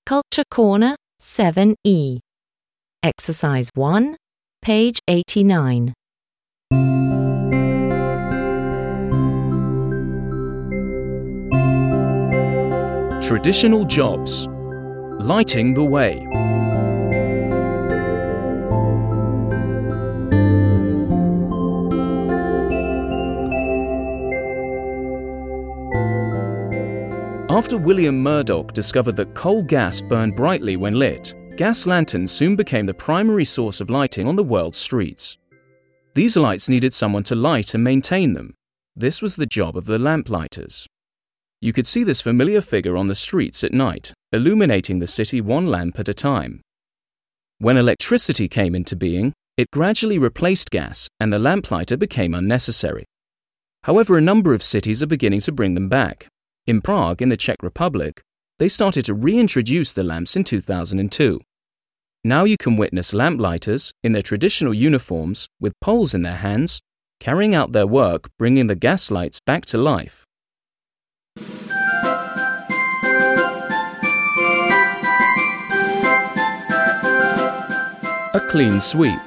Culture Corner 7E. Exercise 1, page 89. Traditional jobs. Lighting the way. After William Murdoch discovered that coal gas burned brightly when lit, gas lanterns soon became the primary source of lighting on the world's streets. These lights needed someone to light and maintain them. This was the job of the lamplighters. You could see this familiar figure on the streets at night, illuminating the city one lamp at a time. When electricity came into being, it gradually replaced gas and the lamplighter became unnecessary. However, a number of cities are beginning to bring them back. In Prague, in the Czech Republic, they started to reintroduce the lamps in 2002. Now you can witness lamplighters in their traditional uniforms with poles in their hands, carrying out their work bringing the gas lights back to life. A clean sweep.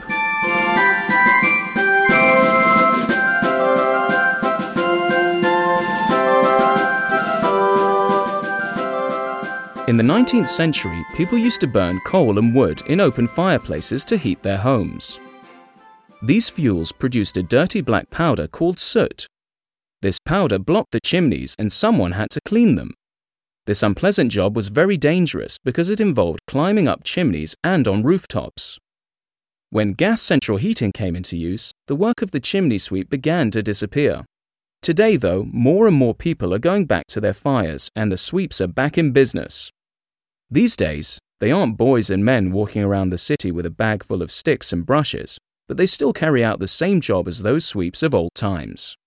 In the 19th century, people used to burn coal and wood in open fireplaces to heat their homes. These fuels produced a dirty black powder called soot. This powder blocked the chimneys and someone had to clean them. This unpleasant job was very dangerous because it involved climbing up chimneys and on rooftops. When gas central heating came into use, the work of the chimney sweep began to disappear. Today, though, more and more people are going back to their fires and the sweeps are back in business. These days, they aren't boys and men walking around the city with a bag full of sticks and brushes, but they still carry out the same job as those sweeps of old times.